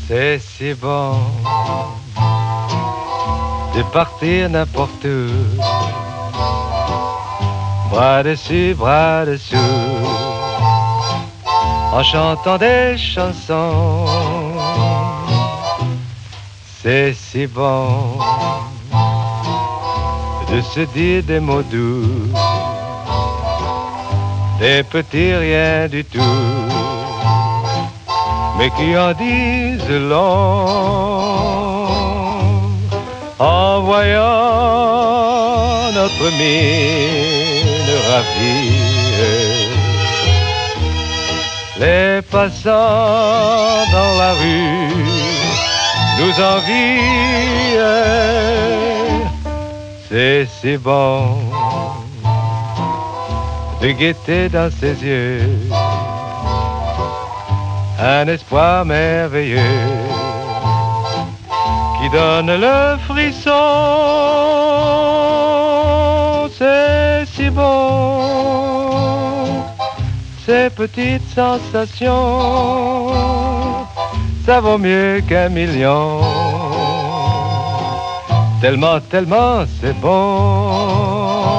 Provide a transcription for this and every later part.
C'est si bon de partir n'importe où, bras dessus, bras dessous, en chantant des chansons. C'est si bon de se dire des mots doux, des petits rien du tout, mais qui en disent long. En voyant notre mine ravie, les passants dans la rue nous envient. C'est si bon de guetter dans ses yeux un espoir merveilleux qui donne le frisson. C'est si bon, ces petites sensations, ça vaut mieux qu'un million. Tellement, tellement c'est bon.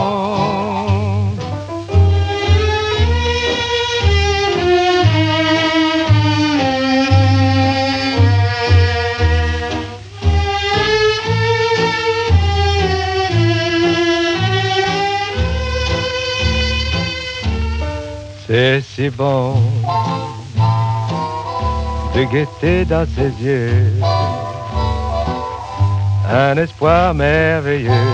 C'est si bon de guetter dans ses yeux un espoir merveilleux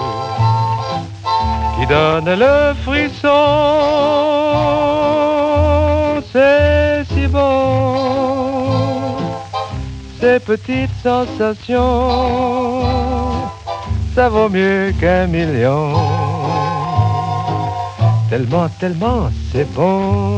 qui donne le frisson. C'est si bon, ces petites sensations, ça vaut mieux qu'un million. Tellement, tellement c'est bon.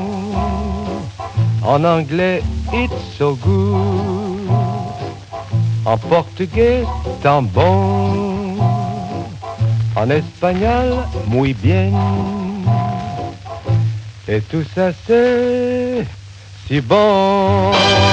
En anglais, it's so good. En portugais, tant bon. En espagnol, muy bien. Et tout ça, c'est si bon.